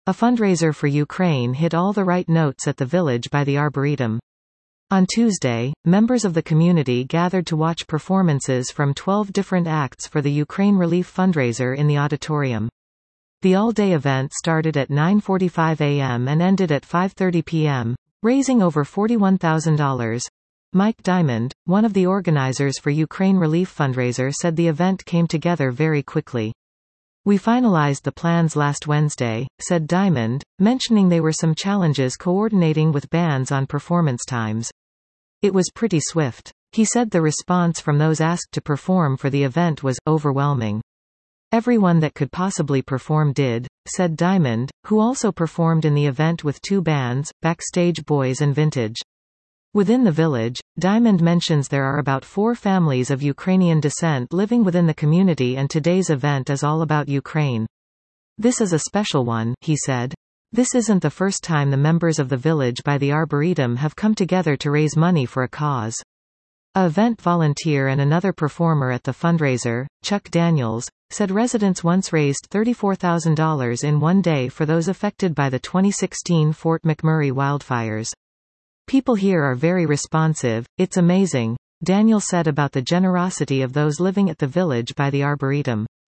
A fundraiser for Ukraine hit all the right notes at the Village by the Arboretum. On Tuesday, members of the community gathered to watch performances from 12 different acts for the Ukraine Relief fundraiser in the auditorium. The all-day event started at 9:45 a.m. and ended at 5:30 p.m., raising over $41,000. Mike Diamond, one of the organizers for Ukraine Relief fundraiser, said the event came together very quickly. "We finalized the plans last Wednesday," said Diamond, mentioning there were some challenges coordinating with bands on performance times. "It was pretty swift." He said the response from those asked to perform for the event was overwhelming. "Everyone that could possibly perform did," said Diamond, who also performed in the event with two bands, Backstage Boys and Vintage. Within the Village, Diamond mentions there are about 4 families of Ukrainian descent living within the community, and today's event is all about Ukraine. "This is a special one," he said. "This isn't the first time the members of the Village by the Arboretum have come together to raise money for a cause." A event volunteer and another performer at the fundraiser, Chuck Daniels, said residents once raised $34,000 in one day for those affected by the 2016 Fort McMurray wildfires. "People here are very responsive, it's amazing," Daniel said about the generosity of those living at the Village by the Arboretum.